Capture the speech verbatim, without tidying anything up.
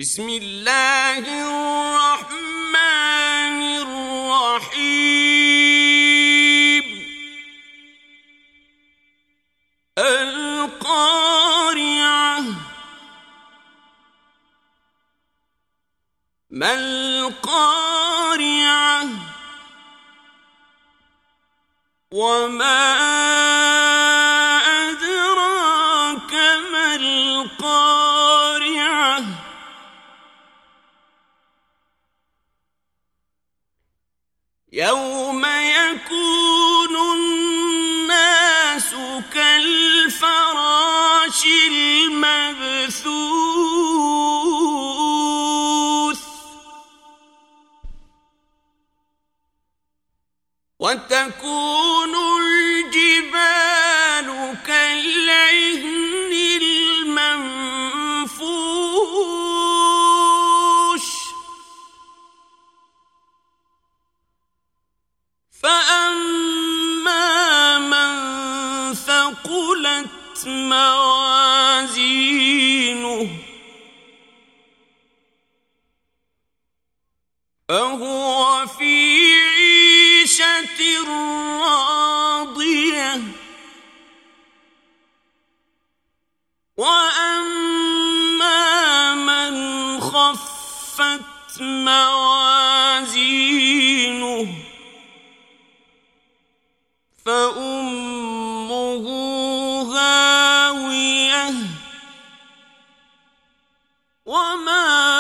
بسم الله الرحمن الرحيم القارعة ما القارعة وما أدراك ما القارعة يوم يكون الناس كالفراش المبثوث وتكون الجبال كالعهن المنفوش فأما من ثقلت موازينه فهو في عيشة راضية وأما من خفت موازينه فأمه هاوية وما